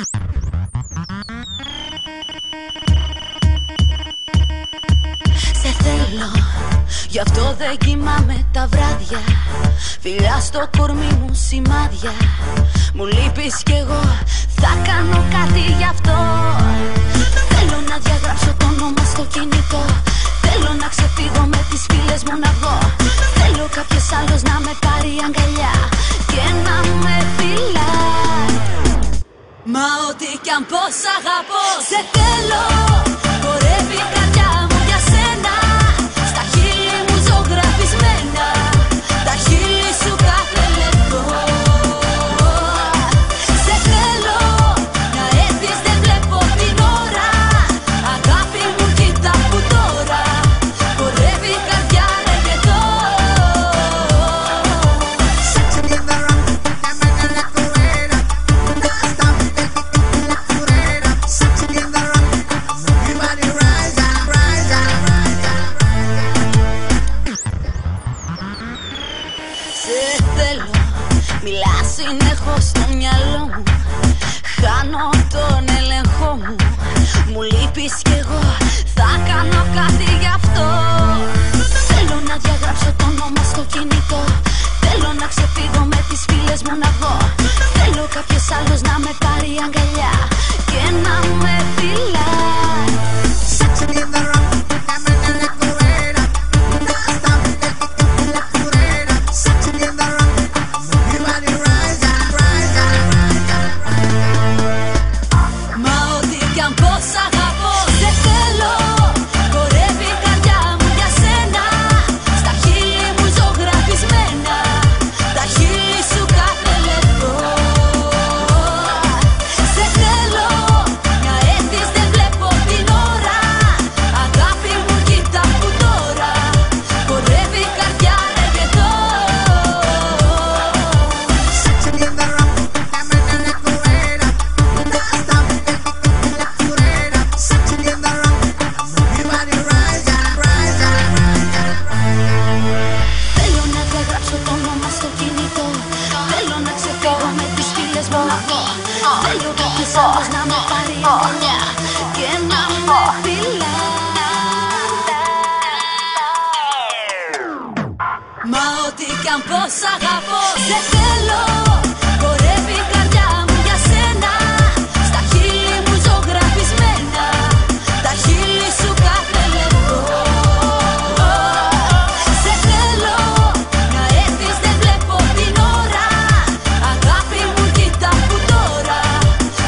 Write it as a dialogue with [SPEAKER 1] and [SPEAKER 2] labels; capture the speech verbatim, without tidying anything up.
[SPEAKER 1] Σε θέλω, γι' αυτό δεν κοιμάμαι τα βράδια. Φιλιά στο κορμί μου σημάδια. Μου λείπεις κι εγώ θα κάνω κάτι γι' αυτό. Θέλω να διαγράψω το όνομα στο κινητό. Θέλω να ξεφύγω με τις φίλες μου να βγω. Θέλω κάποιος άλλος να με πάρει αγκαλιά και να με φυλάει. Μα ό,τι κι αν πως αγαπώ, σε θέλω. Χορεύει η καρδιά μου για σένα. Στα χείλη μου ζωγραφισμένα. Τα χείλη σου κάθε λεπτό. Σε θέλω, να έρθεις δεν βλέπω την ώρα. Αγάπη μου κοίτα που τώρα χορεύει η καρδιά ρεγετό. Σε θέλω, μιλάς συνεχώς στο μυαλό μου. Χάνω τον έλεγχό μου. Μου λείπεις κι εγώ θα κάνω κάτι γι' αυτό. Θέλω να διαγράψω το όνομα στο κινητό. Θέλω να ξεφύγω με τις φίλες μου να βγω. Θέλω κάποιος άλλος να με πάρει αγκαλιά και να με φυλάει. Μα ό,τι κι αν πως αγαπώ, σε θέλω. Χορεύει η καρδιά μου για σένα. Στα χείλη μου ζωγραφισμένα. Τα χείλη σου κάθε λεπτό. Σε θέλω, να έρθεις δεν βλέπω την ώρα. Αγάπη μου κοίτα που τώρα χορεύει η καρδιά ρεγετό. Θέλω να διαγράψω το όνομα στο κινητό. Θέλω να ξεφύγω με τις φίλες μου να βγω. Θέλω κάποιος άλλος να με